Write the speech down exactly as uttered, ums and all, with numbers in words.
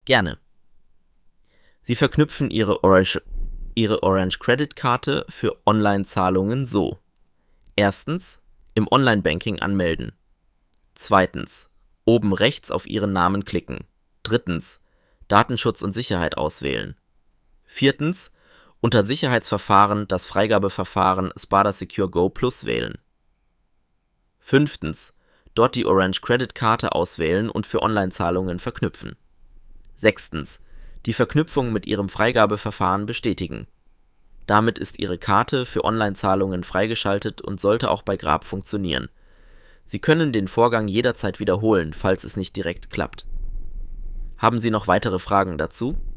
Gerne. Sie verknüpfen Ihre Orange, Ihre Orange Credit Karte für Online-Zahlungen so: Erstens, im Online-Banking anmelden. Zweitens, oben rechts auf Ihren Namen klicken. Drittens, Datenschutz und Sicherheit auswählen. Viertens, unter Sicherheitsverfahren das Freigabeverfahren Spada Secure Go Plus wählen. Fünftens, dort die Orange Credit Karte auswählen und für Online-Zahlungen verknüpfen. Sechstens, die Verknüpfung mit Ihrem Freigabeverfahren bestätigen. Damit ist Ihre Karte für Online-Zahlungen freigeschaltet und sollte auch bei Grab funktionieren. Sie können den Vorgang jederzeit wiederholen, falls es nicht direkt klappt. Haben Sie noch weitere Fragen dazu?